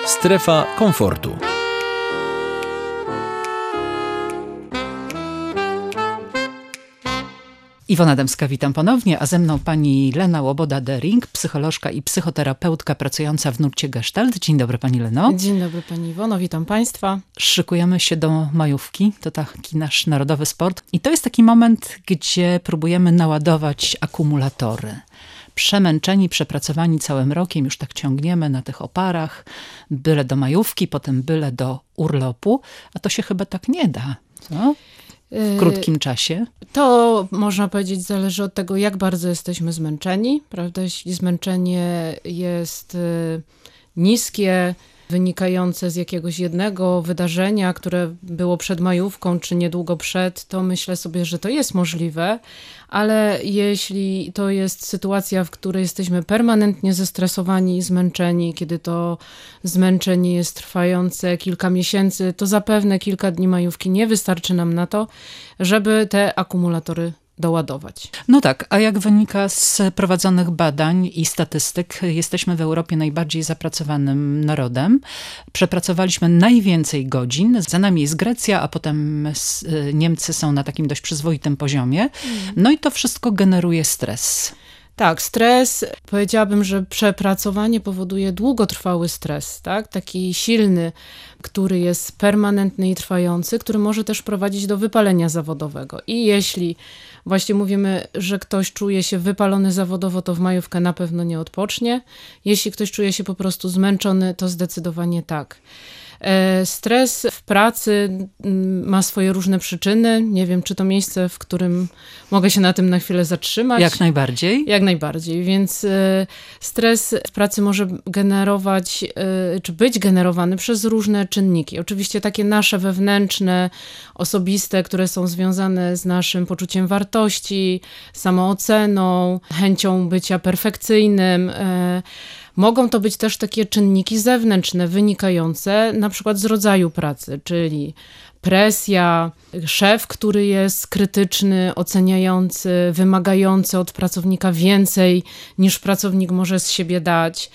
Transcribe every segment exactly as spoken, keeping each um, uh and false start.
Strefa komfortu. Iwona Dębska, witam ponownie, a ze mną pani Lena Łoboda-Dering, psycholożka i psychoterapeutka pracująca w nurcie Gestalt. Dzień dobry pani Leno. Dzień dobry pani Iwono, witam państwa. Szykujemy się do majówki, to taki nasz narodowy sport i to jest taki moment, gdzie próbujemy naładować akumulatory. Przemęczeni, przepracowani całym rokiem, już tak ciągniemy na tych oparach, byle do majówki, potem byle do urlopu, a to się chyba tak nie da, co? W krótkim czasie? To można powiedzieć zależy od tego, jak bardzo jesteśmy zmęczeni, prawda? Jeśli zmęczenie jest niskie, wynikające z jakiegoś jednego wydarzenia, które było przed majówką, czy niedługo przed, to myślę sobie, że to jest możliwe, ale jeśli to jest sytuacja, w której jesteśmy permanentnie zestresowani i zmęczeni, kiedy to zmęczenie jest trwające kilka miesięcy, to zapewne kilka dni majówki nie wystarczy nam na to, żeby te akumulatory doładować. No tak, a jak wynika z prowadzonych badań i statystyk, jesteśmy w Europie najbardziej zapracowanym narodem. Przepracowaliśmy najwięcej godzin. Za nami jest Grecja, a potem Niemcy są na takim dość przyzwoitym poziomie. No i to wszystko generuje stres. Tak, stres, powiedziałabym, że przepracowanie powoduje długotrwały stres, tak? Taki silny, który jest permanentny i trwający, który może też prowadzić do wypalenia zawodowego. I jeśli właśnie mówimy, że ktoś czuje się wypalony zawodowo, to w majówkę na pewno nie odpocznie. Jeśli ktoś czuje się po prostu zmęczony, to zdecydowanie tak. Stres w pracy ma swoje różne przyczyny. Nie wiem, czy to miejsce, w którym mogę się na tym na chwilę zatrzymać. Jak najbardziej. Jak najbardziej, więc stres w pracy może generować, czy być generowany przez różne czynniki. Oczywiście takie nasze wewnętrzne, osobiste, które są związane z naszym poczuciem wartości, samooceną, chęcią bycia perfekcyjnym. Mogą to być też takie czynniki zewnętrzne, wynikające na przykład z rodzaju pracy, czyli presja, szef, który jest krytyczny, oceniający, wymagający od pracownika więcej niż pracownik może z siebie dać.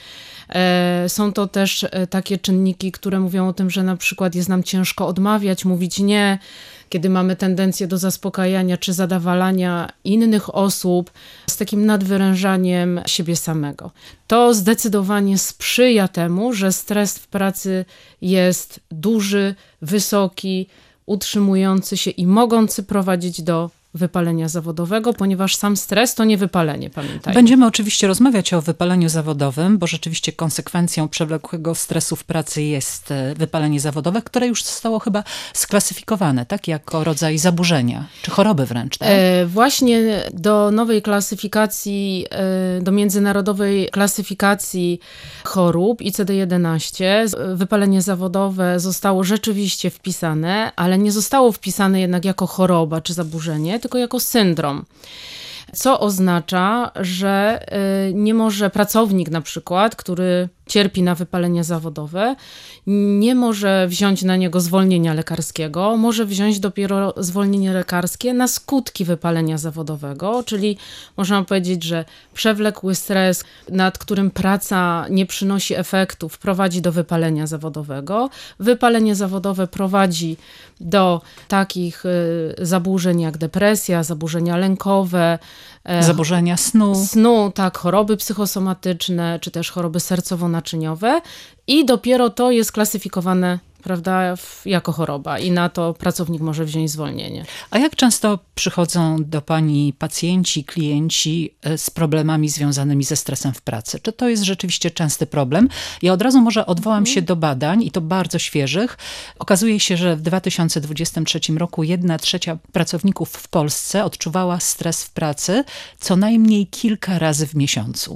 Są to też takie czynniki, które mówią o tym, że na przykład jest nam ciężko odmawiać, mówić nie, kiedy mamy tendencję do zaspokajania czy zadawalania innych osób z takim nadwyrężaniem siebie samego. To zdecydowanie sprzyja temu, że stres w pracy jest duży, wysoki, utrzymujący się i mogący prowadzić do wypalenia zawodowego, ponieważ sam stres to nie wypalenie, pamiętajmy. Będziemy oczywiście rozmawiać o wypaleniu zawodowym, bo rzeczywiście konsekwencją przewlekłego stresu w pracy jest wypalenie zawodowe, które już zostało chyba sklasyfikowane, tak, jako rodzaj zaburzenia, czy choroby wręcz. Tak? E, właśnie do nowej klasyfikacji, e, do międzynarodowej klasyfikacji chorób I C D jedenaście, wypalenie zawodowe zostało rzeczywiście wpisane, ale nie zostało wpisane jednak jako choroba czy zaburzenie, tylko jako syndrom. Co oznacza, że nie może pracownik na przykład, który cierpi na wypalenie zawodowe, nie może wziąć na niego zwolnienia lekarskiego, może wziąć dopiero zwolnienie lekarskie na skutki wypalenia zawodowego, czyli można powiedzieć, że przewlekły stres, nad którym praca nie przynosi efektów, prowadzi do wypalenia zawodowego. Wypalenie zawodowe prowadzi do takich zaburzeń jak depresja, zaburzenia lękowe, zaburzenia snu. Snu, tak, choroby psychosomatyczne, czy też choroby sercowo-naczyniowe i dopiero to jest klasyfikowane, prawda, jako choroba i na to pracownik może wziąć zwolnienie. A jak często przychodzą do pani pacjenci, klienci z problemami związanymi ze stresem w pracy? Czy to jest rzeczywiście częsty problem? Ja od razu może odwołam się do badań i to bardzo świeżych. Okazuje się, że w dwa tysiące dwudziestym trzecim roku jedna trzecia pracowników w Polsce odczuwała stres w pracy co najmniej kilka razy w miesiącu.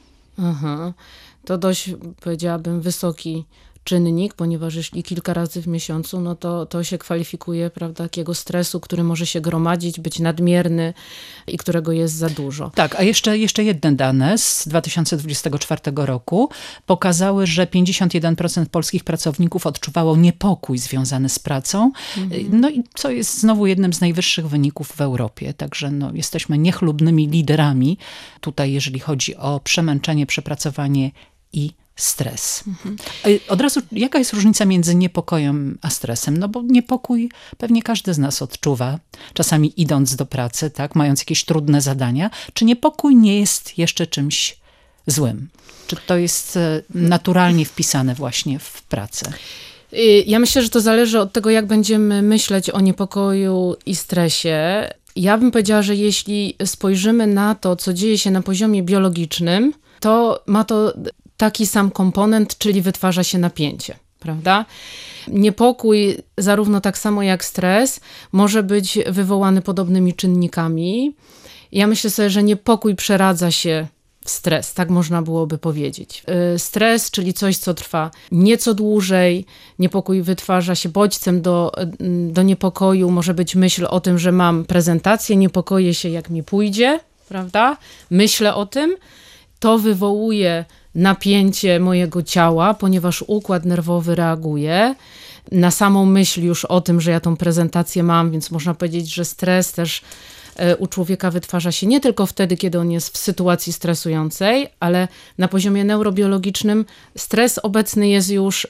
Aha, to dość, powiedziałabym, wysoki czynnik, ponieważ jeśli kilka razy w miesiącu, no to, to się kwalifikuje, prawda, takiego stresu, który może się gromadzić, być nadmierny i którego jest za dużo. Tak, a jeszcze, jeszcze jedne dane z dwa tysiące dwudziestego czwartego roku pokazały, że pięćdziesiąt jeden procent polskich pracowników odczuwało niepokój związany z pracą, mhm. no i co jest znowu jednym z najwyższych wyników w Europie, także no, jesteśmy niechlubnymi liderami tutaj, jeżeli chodzi o przemęczenie, przepracowanie i stres. Mhm. Od razu, jaka jest różnica między niepokojem a stresem? No bo niepokój pewnie każdy z nas odczuwa, czasami idąc do pracy, tak, mając jakieś trudne zadania. Czy niepokój nie jest jeszcze czymś złym? Czy to jest naturalnie wpisane właśnie w pracę? Ja myślę, że to zależy od tego, jak będziemy myśleć o niepokoju i stresie. Ja bym powiedziała, że jeśli spojrzymy na to, co dzieje się na poziomie biologicznym, to ma to taki sam komponent, czyli wytwarza się napięcie, prawda? Niepokój, zarówno tak samo jak stres, może być wywołany podobnymi czynnikami. Ja myślę sobie, że niepokój przeradza się w stres, tak można byłoby powiedzieć. Stres, czyli coś, co trwa nieco dłużej, niepokój wytwarza się bodźcem do, do niepokoju, może być myśl o tym, że mam prezentację, niepokoję się, jak mi pójdzie, prawda? Myślę o tym, to wywołuje napięcie mojego ciała, ponieważ układ nerwowy reaguje na samą myśl już o tym, że ja tą prezentację mam, więc można powiedzieć, że stres też u człowieka wytwarza się nie tylko wtedy, kiedy on jest w sytuacji stresującej, ale na poziomie neurobiologicznym stres obecny jest już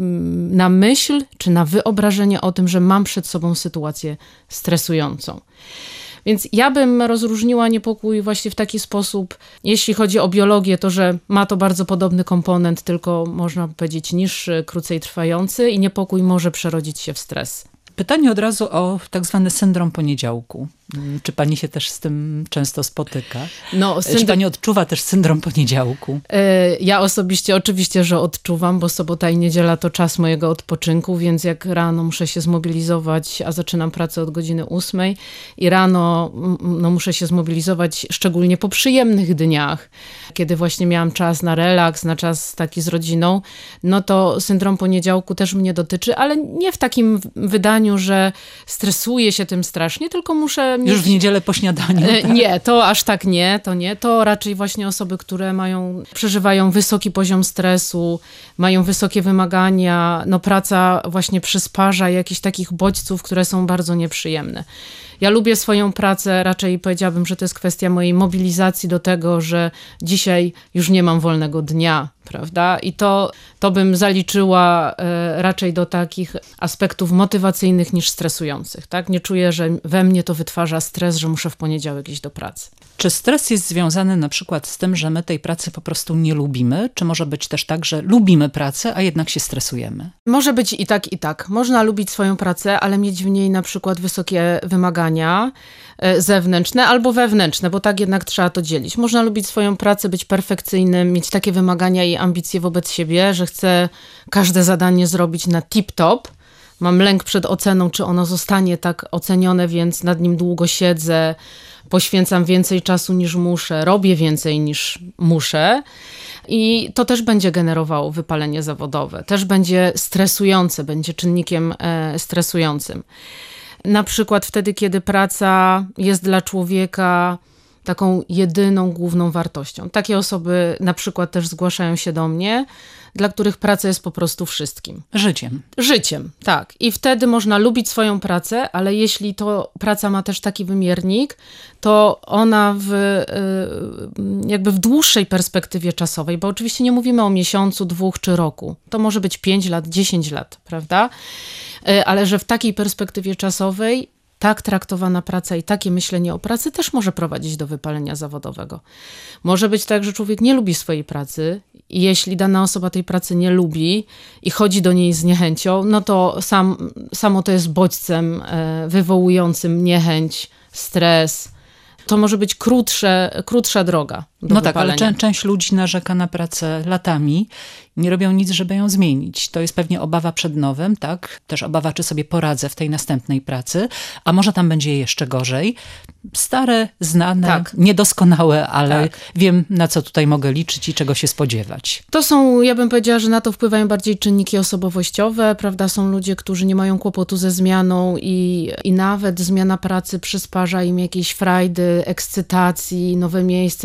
na myśl czy na wyobrażenie o tym, że mam przed sobą sytuację stresującą. Więc ja bym rozróżniła niepokój właśnie w taki sposób, jeśli chodzi o biologię, to że ma to bardzo podobny komponent, tylko można powiedzieć niższy, krócej trwający i niepokój może przerodzić się w stres. Pytanie od razu o tak zwany syndrom poniedziałku. Czy pani się też z tym często spotyka? No, syndrom... Czy pani odczuwa też syndrom poniedziałku? Ja osobiście oczywiście, że odczuwam, bo sobota i niedziela to czas mojego odpoczynku, więc jak rano muszę się zmobilizować, a zaczynam pracę od godziny ósmej i rano no, muszę się zmobilizować szczególnie po przyjemnych dniach, kiedy właśnie miałam czas na relaks, na czas taki z rodziną, no to syndrom poniedziałku też mnie dotyczy, ale nie w takim wydaniu, że stresuję się tym strasznie, tylko muszę mieć... Już w niedzielę po śniadaniu, tak? Nie, to aż tak nie, to nie. To raczej właśnie osoby, które mają, przeżywają wysoki poziom stresu, mają wysokie wymagania, no praca właśnie przysparza jakichś takich bodźców, które są bardzo nieprzyjemne. Ja lubię swoją pracę, raczej powiedziałabym, że to jest kwestia mojej mobilizacji do tego, że dzisiaj już nie mam wolnego dnia, prawda? I to, to bym zaliczyła e, raczej do takich aspektów motywacyjnych niż stresujących, tak? Nie czuję, że we mnie to wytwarza stres, że muszę w poniedziałek iść do pracy. Czy stres jest związany na przykład z tym, że my tej pracy po prostu nie lubimy? Czy może być też tak, że lubimy pracę, a jednak się stresujemy? Może być i tak, i tak. Można lubić swoją pracę, ale mieć w niej na przykład wysokie wymagania zewnętrzne albo wewnętrzne, bo tak jednak trzeba to dzielić. Można lubić swoją pracę, być perfekcyjnym, mieć takie wymagania i ambicje wobec siebie, że chcę każde zadanie zrobić na tip-top. Mam lęk przed oceną, czy ono zostanie tak ocenione, więc nad nim długo siedzę, poświęcam więcej czasu niż muszę, robię więcej niż muszę i to też będzie generowało wypalenie zawodowe. Też będzie stresujące, będzie czynnikiem e, stresującym. Na przykład wtedy, kiedy praca jest dla człowieka taką jedyną, główną wartością. Takie osoby na przykład też zgłaszają się do mnie, dla których praca jest po prostu wszystkim. Życiem. Życiem, tak. I wtedy można lubić swoją pracę, ale jeśli to praca ma też taki wymiernik, to ona w, jakby w dłuższej perspektywie czasowej, bo oczywiście nie mówimy o miesiącu, dwóch czy roku. To może być pięć lat, dziesięć lat, prawda? Ale że w takiej perspektywie czasowej tak traktowana praca i takie myślenie o pracy też może prowadzić do wypalenia zawodowego. Może być tak, że człowiek nie lubi swojej pracy i jeśli dana osoba tej pracy nie lubi i chodzi do niej z niechęcią, no to sam, samo to jest bodźcem wywołującym niechęć, stres. To może być krótsze, krótsza droga do No wypalenia. tak, ale czę- część ludzi narzeka na pracę latami, nie robią nic, żeby ją zmienić. To jest pewnie obawa przed nowym, tak? Też obawa, czy sobie poradzę w tej następnej pracy, a może tam będzie jeszcze gorzej. Stare, znane, tak. Niedoskonałe, ale tak. Wiem, na co tutaj mogę liczyć i czego się spodziewać. To są, ja bym powiedziała, że na to wpływają bardziej czynniki osobowościowe, prawda? Są ludzie, którzy nie mają kłopotu ze zmianą i, i nawet zmiana pracy przysparza im jakiejś frajdy, ekscytacji, nowe miejsce, nowi ludzie,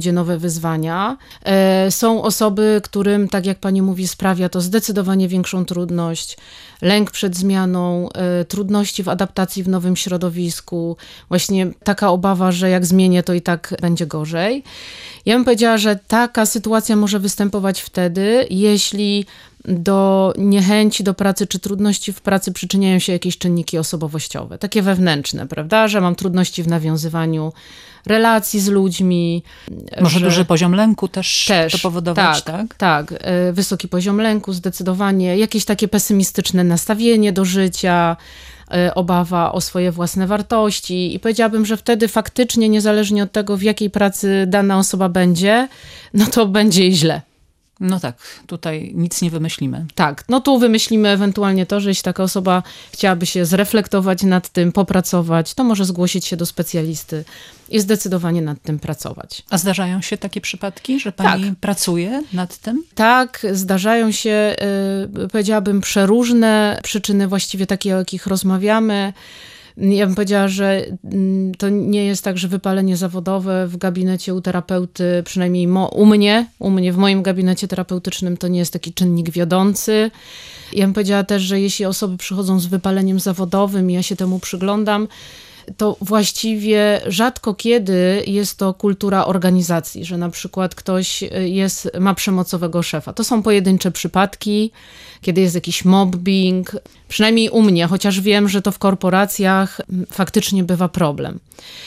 będzie nowe wyzwania. Są osoby, którym, tak jak pani mówi, sprawia to zdecydowanie większą trudność, lęk przed zmianą, trudności w adaptacji w nowym środowisku, właśnie taka obawa, że jak zmienię, to i tak będzie gorzej. Ja bym powiedziała, że taka sytuacja może występować wtedy, jeśli do niechęci do pracy czy trudności w pracy przyczyniają się jakieś czynniki osobowościowe, takie wewnętrzne, prawda, że mam trudności w nawiązywaniu relacji z ludźmi. Może że... duży poziom lęku też, też to powodować, tak? Tak, tak. Wysoki poziom lęku zdecydowanie, jakieś takie pesymistyczne nastawienie do życia, obawa o swoje własne wartości i powiedziałabym, że wtedy faktycznie niezależnie od tego, w jakiej pracy dana osoba będzie, no to będzie jej źle. No tak, tutaj nic nie wymyślimy. Tak, no tu wymyślimy ewentualnie to, że jeśli taka osoba chciałaby się zreflektować nad tym, popracować, to może zgłosić się do specjalisty i zdecydowanie nad tym pracować. A zdarzają się takie przypadki, że pani tak. pracuje nad tym? Tak, zdarzają się, yy, powiedziałabym, przeróżne przyczyny, właściwie takie, o jakich rozmawiamy. Ja bym powiedziała, że to nie jest tak, że wypalenie zawodowe w gabinecie u terapeuty, przynajmniej u mnie, u mnie w moim gabinecie terapeutycznym to nie jest taki czynnik wiodący. Ja bym powiedziała też, że jeśli osoby przychodzą z wypaleniem zawodowym i ja się temu przyglądam, to właściwie rzadko kiedy jest to kultura organizacji, że na przykład ktoś jest, ma przemocowego szefa. To są pojedyncze przypadki, kiedy jest jakiś mobbing, przynajmniej u mnie, chociaż wiem, że to w korporacjach faktycznie bywa problem.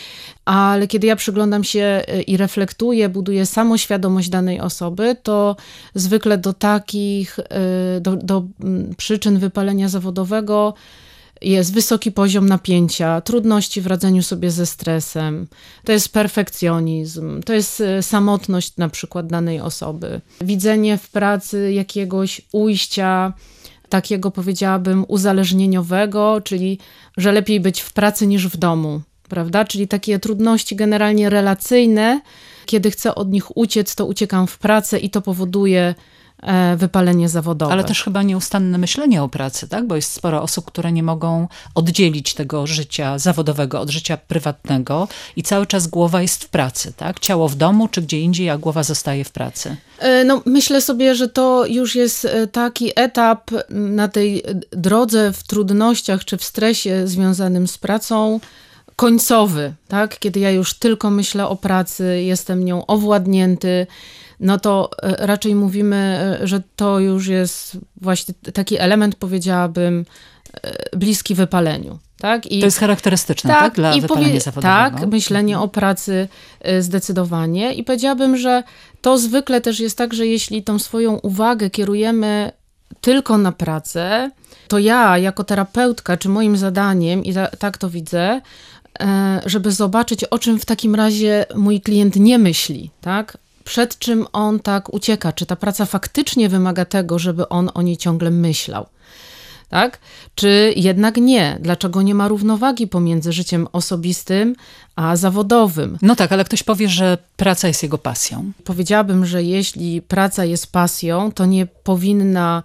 Ale kiedy ja przyglądam się i reflektuję, buduję samoświadomość danej osoby, to zwykle do takich, do, do przyczyn wypalenia zawodowego jest wysoki poziom napięcia, trudności w radzeniu sobie ze stresem, to jest perfekcjonizm, to jest samotność na przykład danej osoby. Widzenie w pracy jakiegoś ujścia takiego, powiedziałabym, uzależnieniowego, czyli że lepiej być w pracy niż w domu, prawda? Czyli takie trudności generalnie relacyjne, kiedy chcę od nich uciec, to uciekam w pracę i to powoduje wypalenie zawodowe. Ale też chyba nieustanne myślenie o pracy, tak? Bo jest sporo osób, które nie mogą oddzielić tego życia zawodowego od życia prywatnego i cały czas głowa jest w pracy, tak? Ciało w domu czy gdzie indziej, a głowa zostaje w pracy. No, myślę sobie, że to już jest taki etap na tej drodze w trudnościach czy w stresie związanym z pracą, końcowy, tak? Kiedy ja już tylko myślę o pracy, jestem nią owładnięty, no to raczej mówimy, że to już jest właśnie taki element, powiedziałabym, bliski wypaleniu. Tak? I, to jest charakterystyczne, tak? tak? Dla i wypalenia powie- zawodowego. Tak, myślenie o pracy zdecydowanie. I powiedziałabym, że to zwykle też jest tak, że jeśli tą swoją uwagę kierujemy tylko na pracę, to ja jako terapeutka, czy moim zadaniem, i ta, tak to widzę, żeby zobaczyć, o czym w takim razie mój klient nie myśli, tak? Przed czym on tak ucieka, czy ta praca faktycznie wymaga tego, żeby on o niej ciągle myślał, tak? Czy jednak nie? Dlaczego nie ma równowagi pomiędzy życiem osobistym a zawodowym? No tak, ale ktoś powie, że praca jest jego pasją. Powiedziałabym, że jeśli praca jest pasją, to nie powinna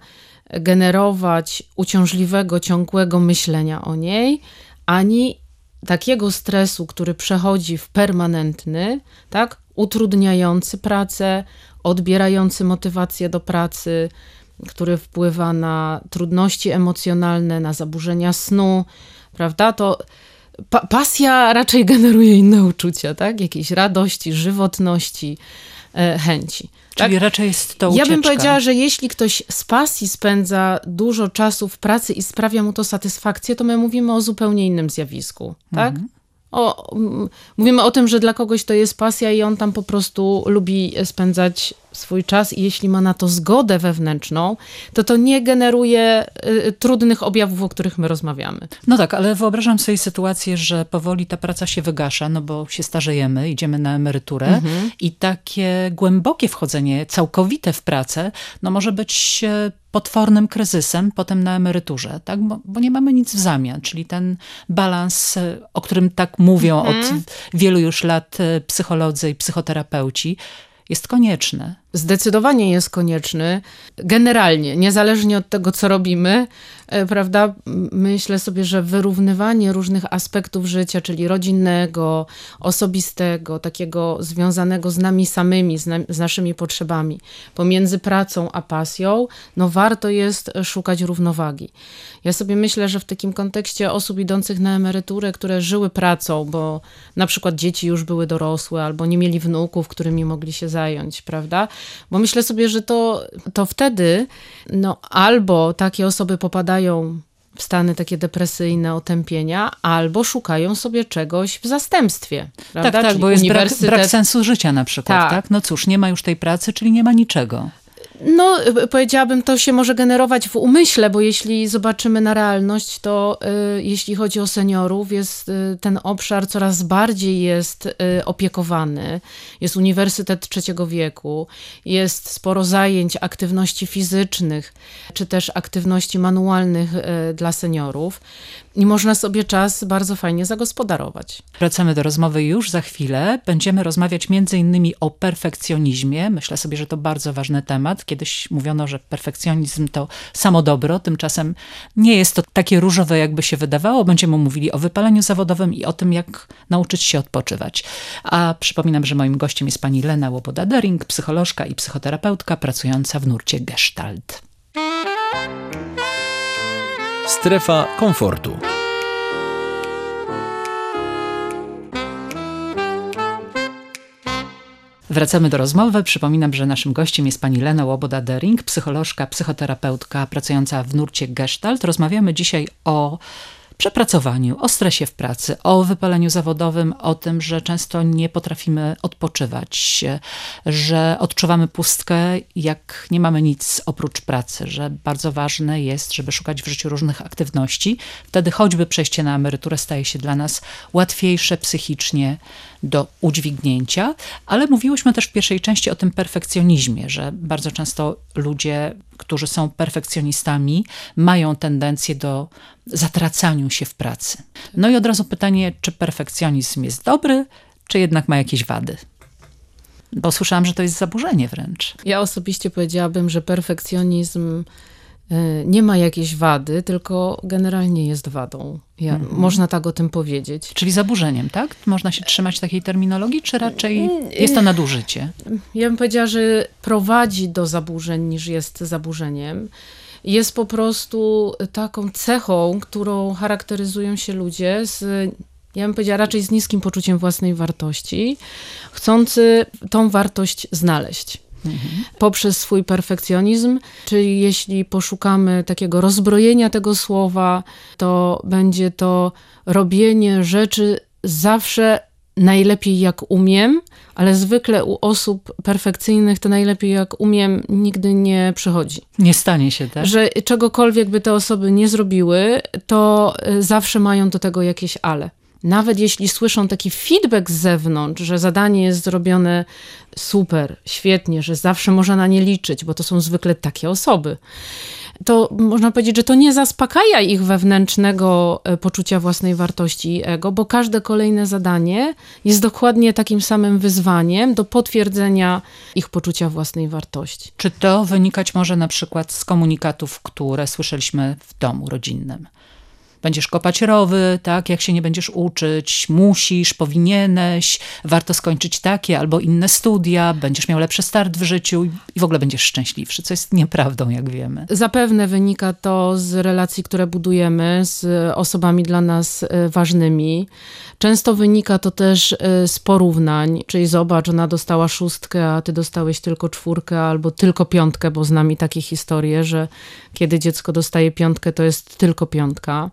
generować uciążliwego, ciągłego myślenia o niej, ani takiego stresu, który przechodzi w permanentny, tak? Utrudniający pracę, odbierający motywację do pracy, który wpływa na trudności emocjonalne, na zaburzenia snu, prawda? To pa- pasja raczej generuje inne uczucia, tak? Jakiejś radości, żywotności, e, chęci. Czyli tak? raczej jest to ucieczka. Ja bym powiedziała, że jeśli ktoś z pasji spędza dużo czasu w pracy i sprawia mu to satysfakcję, to my mówimy o zupełnie innym zjawisku, tak? Mhm. O, mówimy o tym, że dla kogoś to jest pasja i on tam po prostu lubi spędzać swój czas i jeśli ma na to zgodę wewnętrzną, to to nie generuje y, trudnych objawów, o których my rozmawiamy. No tak, ale wyobrażam sobie sytuację, że powoli ta praca się wygasza, no bo się starzejemy, idziemy na emeryturę mhm. i takie głębokie wchodzenie, całkowite w pracę, no może być potwornym kryzysem potem na emeryturze, tak? Bo, bo nie mamy nic w zamian, czyli ten balans, o którym tak mówią mhm. od wielu już lat psycholodzy i psychoterapeuci, jest konieczny. zdecydowanie jest konieczny. Generalnie, niezależnie od tego, co robimy, prawda, myślę sobie, że wyrównywanie różnych aspektów życia, czyli rodzinnego, osobistego, takiego związanego z nami samymi, z, na, z naszymi potrzebami, pomiędzy pracą a pasją, no warto jest szukać równowagi. Ja sobie myślę, że w takim kontekście osób idących na emeryturę, które żyły pracą, bo na przykład dzieci już były dorosłe, albo nie mieli wnuków, którymi mogli się zająć, prawda? Bo myślę sobie, że to, to wtedy, no albo takie osoby popadają w stany takie depresyjne, otępienia, albo szukają sobie czegoś w zastępstwie. Prawda? Tak, tak, czyli bo jest uniwersytet... brak, brak sensu życia na przykład. Tak. tak. No cóż, nie ma już tej pracy, czyli nie ma niczego. No, powiedziałabym, to się może generować w umyśle, bo jeśli zobaczymy na realność, to y, jeśli chodzi o seniorów, jest y, ten obszar coraz bardziej jest y, opiekowany. Jest Uniwersytet Trzeciego Wieku, jest sporo zajęć, aktywności fizycznych, czy też aktywności manualnych y, dla seniorów. I można sobie czas bardzo fajnie zagospodarować. Wracamy do rozmowy już za chwilę. Będziemy rozmawiać między innymi o perfekcjonizmie. Myślę sobie, że to bardzo ważny temat. Kiedyś mówiono, że perfekcjonizm to samo dobro. Tymczasem nie jest to takie różowe, jakby się wydawało. Będziemy mówili o wypaleniu zawodowym i o tym, jak nauczyć się odpoczywać. A przypominam, że moim gościem jest pani Lena Łoboda-Dering, psycholożka i psychoterapeutka pracująca w nurcie Gestalt. Strefa komfortu. Wracamy do rozmowy. Przypominam, że naszym gościem jest pani Lena Łoboda-Dering, psycholożka, psychoterapeutka pracująca w nurcie Gestalt. Rozmawiamy dzisiaj o przepracowaniu, o stresie w pracy, o wypaleniu zawodowym, o tym, że często nie potrafimy odpoczywać, że odczuwamy pustkę, jak nie mamy nic oprócz pracy, że bardzo ważne jest, żeby szukać w życiu różnych aktywności. Wtedy choćby przejście na emeryturę staje się dla nas łatwiejsze psychicznie do udźwignięcia, ale mówiłyśmy też w pierwszej części o tym perfekcjonizmie, że bardzo często ludzie, którzy są perfekcjonistami, mają tendencję do zatracaniu się w pracy. No i od razu pytanie, czy perfekcjonizm jest dobry, czy jednak ma jakieś wady? Bo słyszałam, że to jest zaburzenie wręcz. Ja osobiście powiedziałabym, że perfekcjonizm nie ma jakiejś wady, tylko generalnie jest wadą. Ja, mhm. Można tak o tym powiedzieć. Czyli zaburzeniem, tak? Można się trzymać takiej terminologii, czy raczej jest to nadużycie? Ja bym powiedziała, że prowadzi do zaburzeń niż jest zaburzeniem. Jest po prostu taką cechą, którą charakteryzują się ludzie z, ja bym powiedziała, raczej z niskim poczuciem własnej wartości, chcący tą wartość znaleźć. Mhm. Poprzez swój perfekcjonizm, czyli jeśli poszukamy takiego rozbrojenia tego słowa, to będzie to robienie rzeczy zawsze najlepiej jak umiem, ale zwykle u osób perfekcyjnych to najlepiej jak umiem nigdy nie przychodzi. Nie stanie się, tak? Że czegokolwiek by te osoby nie zrobiły, to zawsze mają do tego jakieś ale. Nawet jeśli słyszą taki feedback z zewnątrz, że zadanie jest zrobione super, świetnie, że zawsze można na nie liczyć, bo to są zwykle takie osoby, to można powiedzieć, że to nie zaspokaja ich wewnętrznego poczucia własnej wartości i ego, bo każde kolejne zadanie jest dokładnie takim samym wyzwaniem do potwierdzenia ich poczucia własnej wartości. Czy to wynikać może na przykład z komunikatów, które słyszeliśmy w domu rodzinnym? Będziesz kopać rowy, tak, jak się nie będziesz uczyć, musisz, powinieneś, warto skończyć takie albo inne studia, będziesz miał lepszy start w życiu i w ogóle będziesz szczęśliwszy, co jest nieprawdą, jak wiemy. Zapewne wynika to z relacji, które budujemy z osobami dla nas ważnymi. Często wynika to też z porównań, czyli zobacz, ona dostała szóstkę, a ty dostałeś tylko czwórkę albo tylko piątkę, bo znam i takie historie, że kiedy dziecko dostaje piątkę, to jest tylko piątka.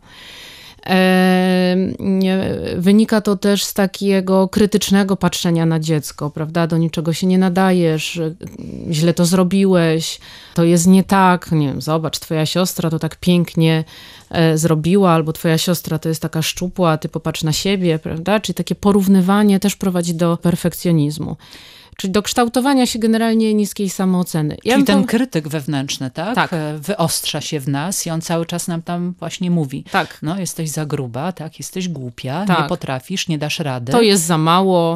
Wynika to też z takiego krytycznego patrzenia na dziecko, prawda? Do niczego się nie nadajesz, źle to zrobiłeś, to jest nie tak, nie wiem, zobacz, twoja siostra to tak pięknie zrobiła, albo twoja siostra to jest taka szczupła, a ty popatrz na siebie, prawda? Czyli takie porównywanie też prowadzi do perfekcjonizmu. Czyli do kształtowania się generalnie niskiej samooceny. Ja Czyli ten to... krytyk wewnętrzny, tak? tak? Wyostrza się w nas i on cały czas nam tam właśnie mówi. Tak. No, jesteś za gruba, tak? Jesteś głupia, tak. Nie potrafisz, nie dasz rady. To jest za mało.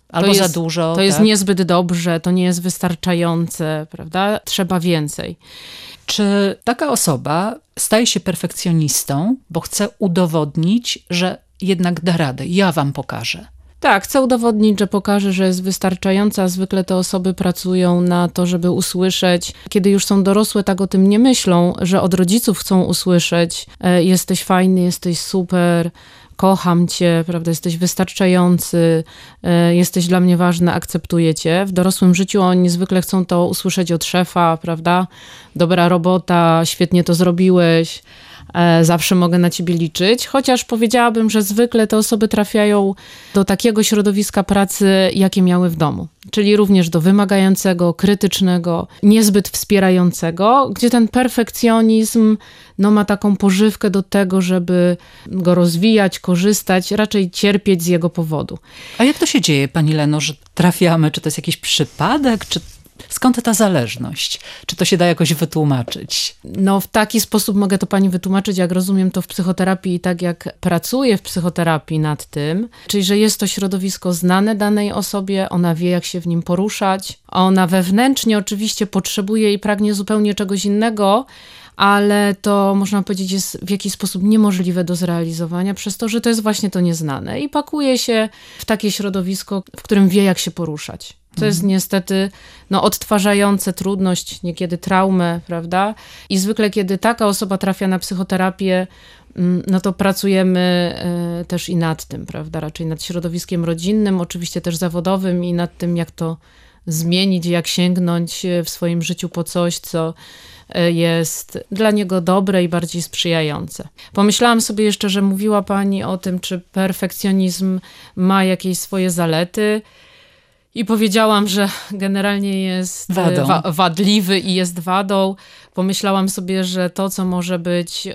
Albo to jest, za dużo. To tak? jest niezbyt dobrze, to nie jest wystarczające, prawda? Trzeba więcej. Czy taka osoba staje się perfekcjonistą, bo chce udowodnić, że jednak da radę, ja wam pokażę? Tak, chcę udowodnić, że pokaże, że jest wystarczająca. Zwykle te osoby pracują na to, żeby usłyszeć, kiedy już są dorosłe, tak o tym nie myślą, że od rodziców chcą usłyszeć: e, jesteś fajny, jesteś super, kocham cię, prawda, jesteś wystarczający, e, jesteś dla mnie ważny, akceptuję cię. W dorosłym życiu oni zwykle chcą to usłyszeć od szefa, prawda? Dobra robota, świetnie to zrobiłeś. Zawsze mogę na ciebie liczyć, chociaż powiedziałabym, że zwykle te osoby trafiają do takiego środowiska pracy, jakie miały w domu. Czyli również do wymagającego, krytycznego, niezbyt wspierającego, gdzie ten perfekcjonizm no, ma taką pożywkę do tego, żeby go rozwijać, korzystać, raczej cierpieć z jego powodu. A jak to się dzieje, pani Leno, że trafiamy? Czy to jest jakiś przypadek, czy skąd ta zależność? Czy to się da jakoś wytłumaczyć? No w taki sposób mogę to pani wytłumaczyć, jak rozumiem to w psychoterapii i tak jak pracuję w psychoterapii nad tym, czyli że jest to środowisko znane danej osobie, ona wie, jak się w nim poruszać, ona wewnętrznie oczywiście potrzebuje i pragnie zupełnie czegoś innego, ale to można powiedzieć jest w jakiś sposób niemożliwe do zrealizowania przez to, że to jest właśnie to nieznane i pakuje się w takie środowisko, w którym wie, jak się poruszać. To jest niestety no, odtwarzające trudność, niekiedy traumę, prawda? I zwykle, kiedy taka osoba trafia na psychoterapię, no to pracujemy y, też i nad tym, prawda? Raczej nad środowiskiem rodzinnym, oczywiście też zawodowym i nad tym, jak to zmienić, jak sięgnąć w swoim życiu po coś, co jest dla niego dobre i bardziej sprzyjające. Pomyślałam sobie jeszcze, że mówiła pani o tym, czy perfekcjonizm ma jakieś swoje zalety. I powiedziałam, że generalnie jest wa- wadliwy i jest wadą. Pomyślałam sobie, że to, co może być y,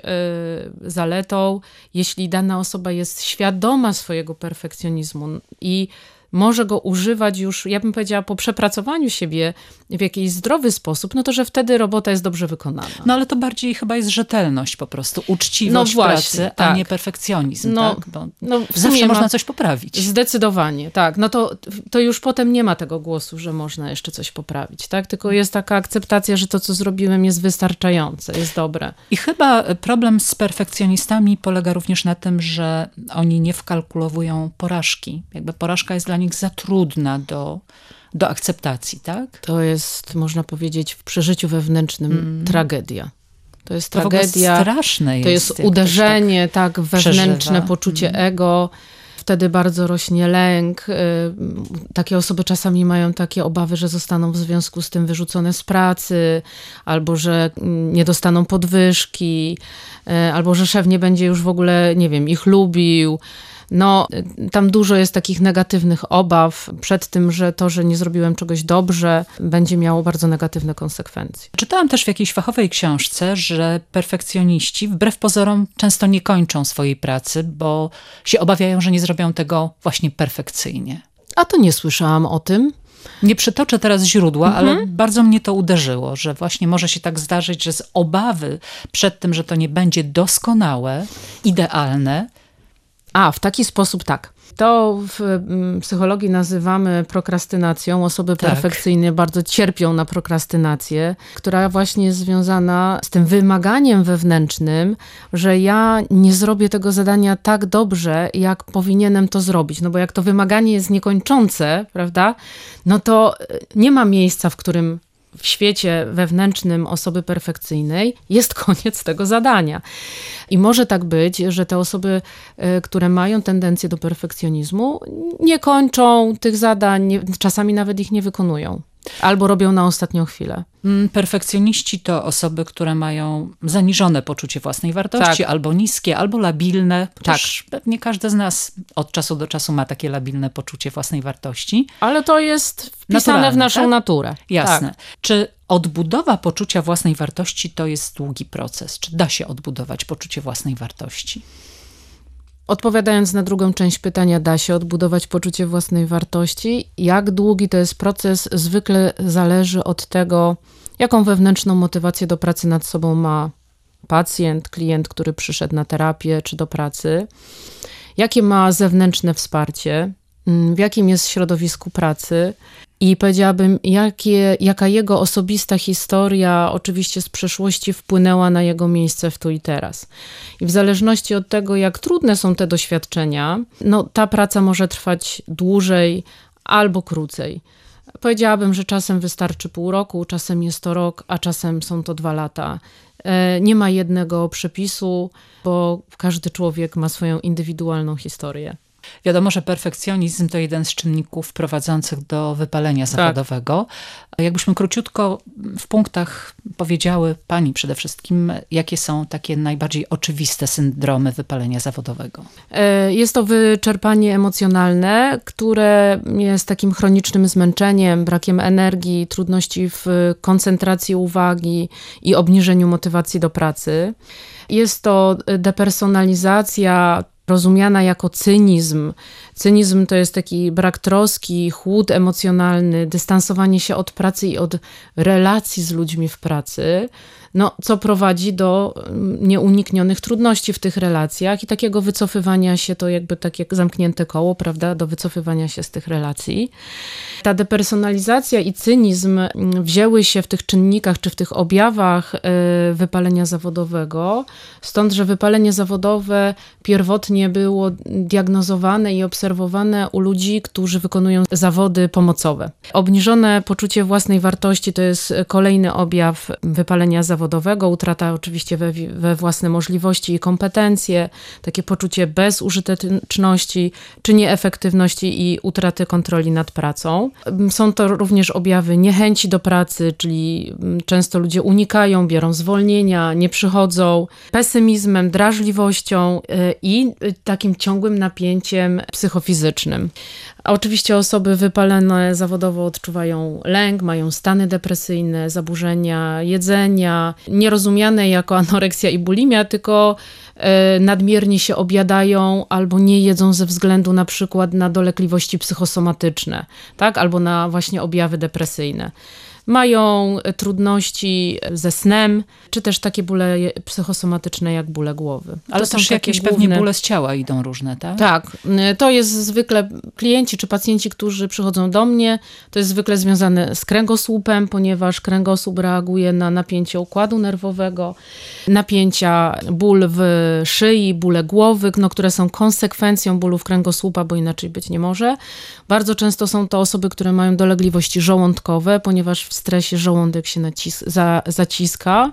zaletą, jeśli dana osoba jest świadoma swojego perfekcjonizmu i może go używać już, ja bym powiedziała, po przepracowaniu siebie w jakiś zdrowy sposób, no to, że wtedy robota jest dobrze wykonana. No ale to bardziej chyba jest rzetelność po prostu, uczciwość no właśnie, pracy, tak. a nie perfekcjonizm, no, tak? Bo no, zawsze można ma... coś poprawić. Zdecydowanie, tak. No to, to już potem nie ma tego głosu, że można jeszcze coś poprawić, tak? Tylko jest taka akceptacja, że to, co zrobiłem, jest wystarczające, jest dobre. I chyba problem z perfekcjonistami polega również na tym, że oni nie wkalkulowują porażki. Jakby porażka jest dla nich za trudna do, do akceptacji, tak? To jest, można powiedzieć, w przeżyciu wewnętrznym mm. tragedia. To jest to tragedia. Straszne jest. To jest uderzenie, tak, tak wewnętrzne przeżywa. poczucie mm. ego. Wtedy bardzo rośnie lęk. Takie osoby czasami mają takie obawy, że zostaną w związku z tym wyrzucone z pracy, albo że nie dostaną podwyżki, albo że szef nie będzie już w ogóle, nie wiem, ich lubił. No, tam dużo jest takich negatywnych obaw przed tym, że to, że nie zrobiłem czegoś dobrze, będzie miało bardzo negatywne konsekwencje. Czytałam też w jakiejś fachowej książce, że perfekcjoniści wbrew pozorom często nie kończą swojej pracy, bo się obawiają, że nie zrobią tego właśnie perfekcyjnie. A to nie słyszałam o tym. Nie przytoczę teraz źródła, mhm. ale bardzo mnie to uderzyło, że właśnie może się tak zdarzyć, że z obawy przed tym, że to nie będzie doskonałe, idealne. A, w taki sposób tak. To w psychologii nazywamy prokrastynacją. Osoby tak. perfekcyjne bardzo cierpią na prokrastynację, która właśnie jest związana z tym wymaganiem wewnętrznym, że ja nie zrobię tego zadania tak dobrze, jak powinienem to zrobić. No bo jak to wymaganie jest niekończące, prawda, no to nie ma miejsca, w którym w świecie wewnętrznym osoby perfekcyjnej jest koniec tego zadania. I może tak być, że te osoby, które mają tendencję do perfekcjonizmu, nie kończą tych zadań, nie, czasami nawet ich nie wykonują. Albo robią na ostatnią chwilę. Perfekcjoniści to osoby, które mają zaniżone poczucie własnej wartości, tak. albo niskie, albo labilne. Tak. Pewnie każdy z nas od czasu do czasu ma takie labilne poczucie własnej wartości. Ale to jest wpisane Naturalne, w naszą tak? naturę. Jasne. Tak. Czy odbudowa poczucia własnej wartości to jest długi proces? Czy da się odbudować poczucie własnej wartości? Odpowiadając na drugą część pytania, da się odbudować poczucie własnej wartości. Jak długi to jest proces, zwykle zależy od tego, jaką wewnętrzną motywację do pracy nad sobą ma pacjent, klient, który przyszedł na terapię czy do pracy, jakie ma zewnętrzne wsparcie, w jakim jest środowisku pracy i powiedziałabym, jakie, jaka jego osobista historia oczywiście z przeszłości wpłynęła na jego miejsce w tu i teraz. I w zależności od tego, jak trudne są te doświadczenia, no ta praca może trwać dłużej albo krócej. Powiedziałabym, że czasem wystarczy pół roku, czasem jest to rok, a czasem są to dwa lata. Nie ma jednego przepisu, bo każdy człowiek ma swoją indywidualną historię. Wiadomo, że perfekcjonizm to jeden z czynników prowadzących do wypalenia zawodowego. Tak. Jakbyśmy króciutko w punktach powiedziały pani przede wszystkim, jakie są takie najbardziej oczywiste syndromy wypalenia zawodowego? Jest to wyczerpanie emocjonalne, które jest takim chronicznym zmęczeniem, brakiem energii, trudności w koncentracji uwagi i obniżeniu motywacji do pracy. Jest to depersonalizacja, rozumiana jako cynizm. Cynizm to jest taki brak troski, chłód emocjonalny, dystansowanie się od pracy i od relacji z ludźmi w pracy, no, co prowadzi do nieuniknionych trudności w tych relacjach i takiego wycofywania się, to jakby takie zamknięte koło, prawda, do wycofywania się z tych relacji. Ta depersonalizacja i cynizm wzięły się w tych czynnikach, czy w tych objawach wypalenia zawodowego, stąd, że wypalenie zawodowe pierwotnie było diagnozowane i obserwowane u ludzi, którzy wykonują zawody pomocowe. Obniżone poczucie własnej wartości to jest kolejny objaw wypalenia zawodowego, utrata oczywiście we, we własne możliwości i kompetencje, takie poczucie bezużyteczności czy nieefektywności i utraty kontroli nad pracą. Są to również objawy niechęci do pracy, czyli często ludzie unikają, biorą zwolnienia, nie przychodzą, pesymizmem, drażliwością i takim ciągłym napięciem psychofizycznym. A oczywiście osoby wypalone zawodowo odczuwają lęk, mają stany depresyjne, zaburzenia jedzenia, nierozumiane jako anoreksja i bulimia, tylko nadmiernie się objadają albo nie jedzą ze względu na przykład na dolegliwości psychosomatyczne, tak? Albo na właśnie objawy depresyjne. Mają trudności ze snem, czy też takie bóle psychosomatyczne jak bóle głowy. Ale to też jakieś główne... pewnie bóle z ciała idą różne, tak? Tak. To jest zwykle klienci czy pacjenci, którzy przychodzą do mnie, to jest zwykle związane z kręgosłupem, ponieważ kręgosłup reaguje na napięcie układu nerwowego, napięcia, ból w szyi, bóle głowy, no, które są konsekwencją bólów kręgosłupa, bo inaczej być nie może. Bardzo często są to osoby, które mają dolegliwości żołądkowe, ponieważ w stresie żołądek się nacis- za- zaciska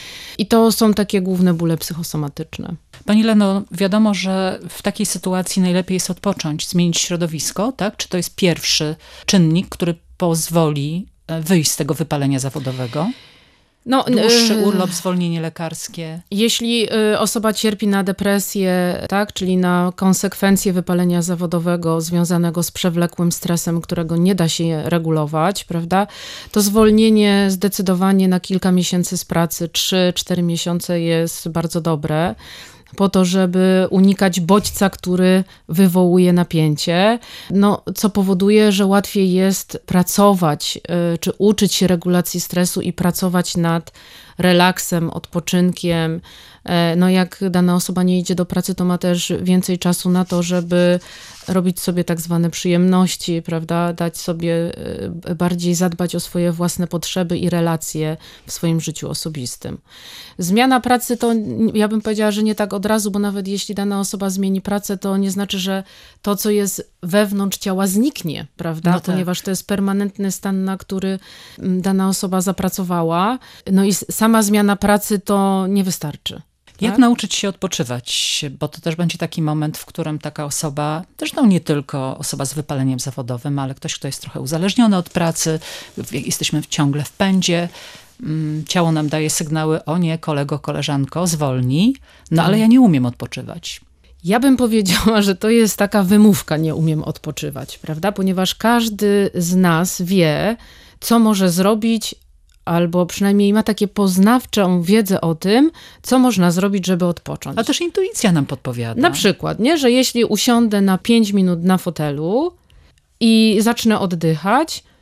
i to są takie główne bóle psychosomatyczne. Pani Leno, wiadomo, że w takiej sytuacji najlepiej jest odpocząć, zmienić środowisko, tak? Czy to jest pierwszy czynnik, który pozwoli wyjść z tego wypalenia zawodowego? No, dłuższy urlop, zwolnienie lekarskie. Jeśli osoba cierpi na depresję, tak, czyli na konsekwencje wypalenia zawodowego związanego z przewlekłym stresem, którego nie da się regulować, prawda, to zwolnienie zdecydowanie na kilka miesięcy z pracy, trzy cztery miesiące jest bardzo dobre, po to, żeby unikać bodźca, który wywołuje napięcie, no, co powoduje, że łatwiej jest pracować, czy uczyć się regulacji stresu i pracować nad relaksem, odpoczynkiem. No, jak dana osoba nie idzie do pracy, to ma też więcej czasu na to, żeby robić sobie tak zwane przyjemności, prawda, dać sobie bardziej zadbać o swoje własne potrzeby i relacje w swoim życiu osobistym. Zmiana pracy to, ja bym powiedziała, że nie tak od razu, bo nawet jeśli dana osoba zmieni pracę, to nie znaczy, że to, co jest wewnątrz ciała, zniknie, prawda, no tak. Ponieważ to jest permanentny stan, na który dana osoba zapracowała. No i sama zmiana pracy to nie wystarczy. Jak tak? nauczyć się odpoczywać? Bo to też będzie taki moment, w którym taka osoba, zresztą nie tylko osoba z wypaleniem zawodowym, ale ktoś, kto jest trochę uzależniony od pracy, jesteśmy ciągle w pędzie, ciało nam daje sygnały: o nie, kolego, koleżanko, zwolnij, no ale ja nie umiem odpoczywać. Ja bym powiedziała, że to jest taka wymówka, nie umiem odpoczywać, prawda? Ponieważ każdy z nas wie, co może zrobić, albo przynajmniej ma takie poznawczą wiedzę o tym, co można zrobić, żeby odpocząć. A też intuicja nam podpowiada. Na przykład, nie, że jeśli usiądę na pięć minut na fotelu i zacznę oddychać,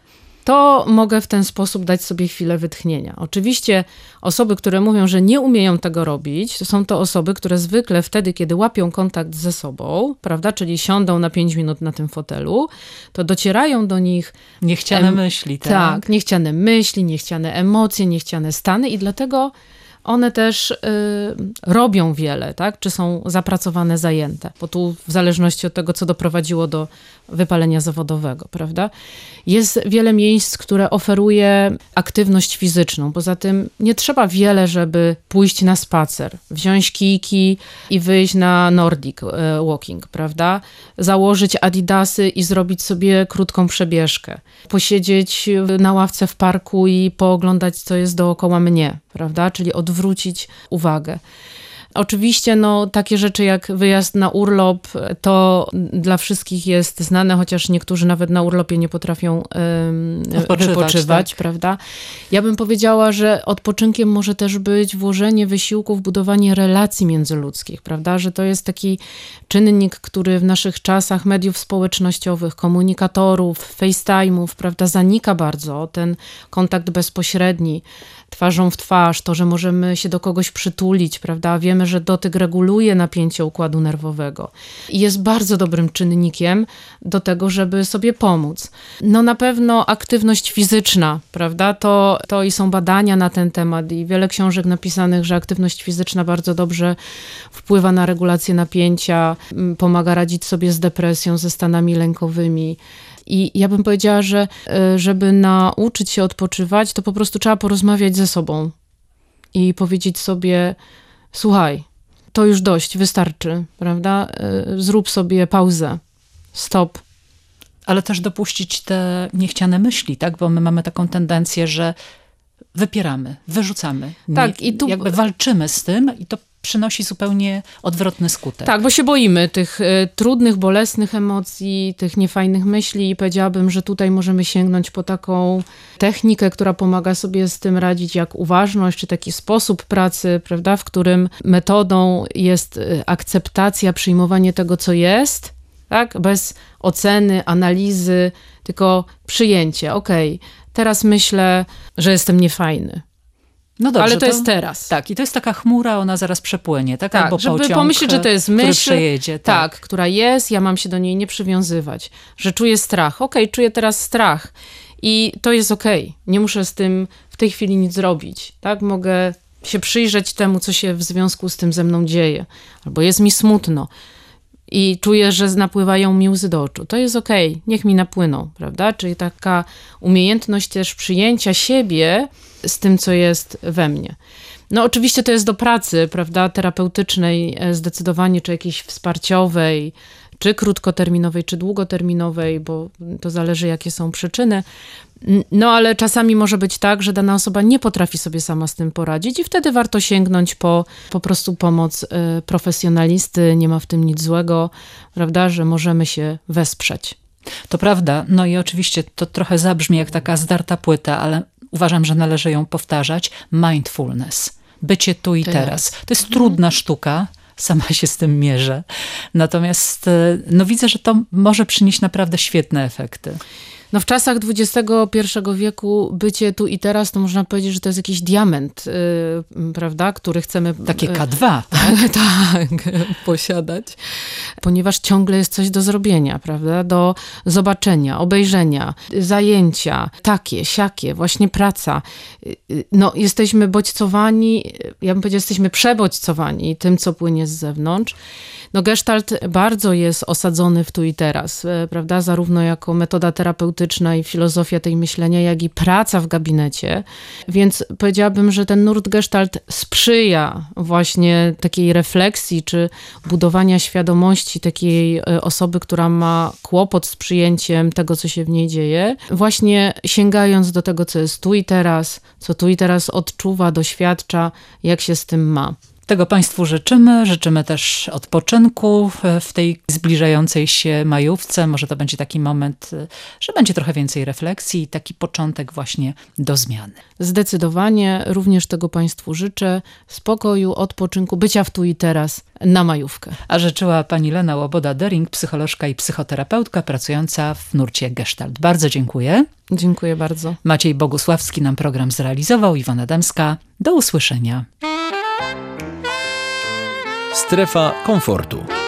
to mogę w ten sposób dać sobie chwilę wytchnienia. Oczywiście osoby, które mówią, że nie umieją tego robić, to są to osoby, które zwykle wtedy, kiedy łapią kontakt ze sobą, prawda, czyli siądą na pięć minut na tym fotelu, to docierają do nich niechciane em, myśli. Tak? tak, niechciane myśli, niechciane emocje, niechciane stany i dlatego one też y, robią wiele, tak? Czy są zapracowane, zajęte, bo tu w zależności od tego, co doprowadziło do wypalenia zawodowego, prawda? Jest wiele miejsc, które oferuje aktywność fizyczną. Poza tym nie trzeba wiele, żeby pójść na spacer, wziąć kijki i wyjść na Nordic walking, prawda? Założyć adidasy i zrobić sobie krótką przebieżkę. Posiedzieć na ławce w parku i pooglądać, co jest dookoła mnie, prawda? Czyli odwrócić uwagę. Oczywiście no, takie rzeczy jak wyjazd na urlop, to dla wszystkich jest znane, chociaż niektórzy nawet na urlopie nie potrafią um, Odpoczywać, wypoczywać, tak. prawda? Ja bym powiedziała, że odpoczynkiem może też być włożenie wysiłku w budowanie relacji międzyludzkich, prawda? Że to jest taki czynnik, który w naszych czasach mediów społecznościowych, komunikatorów, FaceTime'ów, prawda, zanika bardzo, ten kontakt bezpośredni, twarzą w twarz, to, że możemy się do kogoś przytulić, prawda? Wiemy, że dotyk reguluje napięcie układu nerwowego i jest bardzo dobrym czynnikiem do tego, żeby sobie pomóc. No na pewno aktywność fizyczna, prawda? To, to i są badania na ten temat i wiele książek napisanych, że aktywność fizyczna bardzo dobrze wpływa na regulację napięcia, pomaga radzić sobie z depresją, ze stanami lękowymi. I ja bym powiedziała, że żeby nauczyć się odpoczywać, to po prostu trzeba porozmawiać ze sobą i powiedzieć sobie, słuchaj, to już dość, wystarczy, prawda? Zrób sobie pauzę, stop. Ale też dopuścić te niechciane myśli, tak? Bo my mamy taką tendencję, że wypieramy, wyrzucamy. Tak, Nie, i tu jakby walczymy z tym i to przynosi zupełnie odwrotny skutek. Tak, bo się boimy tych y, trudnych, bolesnych emocji, tych niefajnych myśli i powiedziałabym, że tutaj możemy sięgnąć po taką technikę, która pomaga sobie z tym radzić, jak uważność, czy taki sposób pracy, prawda, w którym metodą jest akceptacja, przyjmowanie tego, co jest, tak, bez oceny, analizy, tylko przyjęcie. Okej, teraz myślę, że jestem niefajny. No dobrze, ale to, to jest teraz. Tak, i to jest taka chmura, ona zaraz przepłynie, tak? Tak, Albo żeby pociąg, pomyśleć, że to jest myśl, przejedzie, tak. tak, która jest, ja mam się do niej nie przywiązywać. Że czuję strach. Okej, okay, czuję teraz strach i to jest okej. Okay. Nie muszę z tym w tej chwili nic zrobić. Tak? Mogę się przyjrzeć temu, co się w związku z tym ze mną dzieje. Albo jest mi smutno i czuję, że napływają mi łzy do oczu. To jest okej, okay. Niech mi napłyną, prawda? Czyli taka umiejętność też przyjęcia siebie z tym, co jest we mnie. No oczywiście to jest do pracy, prawda, terapeutycznej zdecydowanie, czy jakiejś wsparciowej, czy krótkoterminowej, czy długoterminowej, bo to zależy, jakie są przyczyny. No ale czasami może być tak, że dana osoba nie potrafi sobie sama z tym poradzić i wtedy warto sięgnąć po po prostu pomoc profesjonalisty. Nie ma w tym nic złego, prawda, że możemy się wesprzeć. To prawda. No i oczywiście to trochę zabrzmi jak taka zdarta płyta, ale uważam, że należy ją powtarzać. Mindfulness. Bycie tu i teraz. To jest mhm. trudna sztuka. Sama się z tym mierzę. Natomiast no widzę, że to może przynieść naprawdę świetne efekty. No w czasach dwudziestego pierwszego wieku bycie tu i teraz, to można powiedzieć, że to jest jakiś diament, yy, prawda, który chcemy... Takie K dwa, tak? tak, posiadać. Ponieważ ciągle jest coś do zrobienia, prawda, do zobaczenia, obejrzenia, zajęcia, takie, siakie, właśnie praca. No jesteśmy bodźcowani, ja bym powiedziała, jesteśmy przebodźcowani tym, co płynie z zewnątrz. No gestalt bardzo jest osadzony w tu i teraz, prawda, zarówno jako metoda terapeutyczna i filozofia tej myślenia, jak i praca w gabinecie, więc powiedziałabym, że ten nurt gestalt sprzyja właśnie takiej refleksji, czy budowania świadomości takiej osoby, która ma kłopot z przyjęciem tego, co się w niej dzieje, właśnie sięgając do tego, co jest tu i teraz, co tu i teraz odczuwa, doświadcza, jak się z tym ma. Tego Państwu życzymy. Życzymy też odpoczynku w tej zbliżającej się majówce. Może to będzie taki moment, że będzie trochę więcej refleksji i taki początek właśnie do zmiany. Zdecydowanie również tego Państwu życzę. Spokoju, odpoczynku, bycia w tu i teraz na majówkę. A życzyła pani Lena Łoboda-Dering, psycholożka i psychoterapeutka pracująca w nurcie Gestalt. Bardzo dziękuję. Dziękuję bardzo. Maciej Bogusławski nam program zrealizował. Iwona Dębska. Do usłyszenia. Strefa komfortu.